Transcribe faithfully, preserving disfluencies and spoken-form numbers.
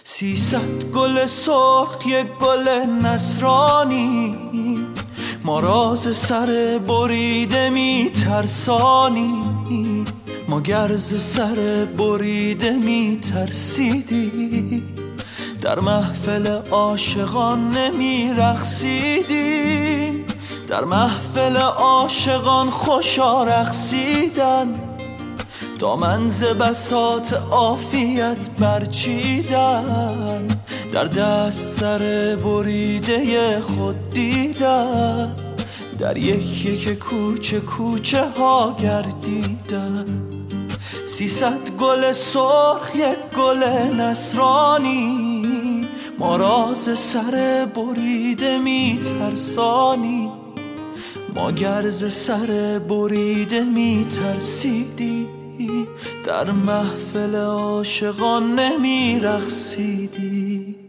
سیصد گل سرخ یک گل نصرانی، ما راز سر بریده می ترسانی. ما گرز سر بریده می ترسیدی، در محفل عاشقان نمی رقصیدیم. در محفل عاشقان خوشا رقصیدن، دامن ز بساط عافیت برچیدن. در دست سر بریده خود دیدن، در یک یک کوچه کوچه ها گردیدن. سیصد گل سرخ یک گل نصرانی، ما راز سر بریده می ترسانی. ما گرز سر بریده می ترسیدی، در محفل عاشقان نمی رقصیدی.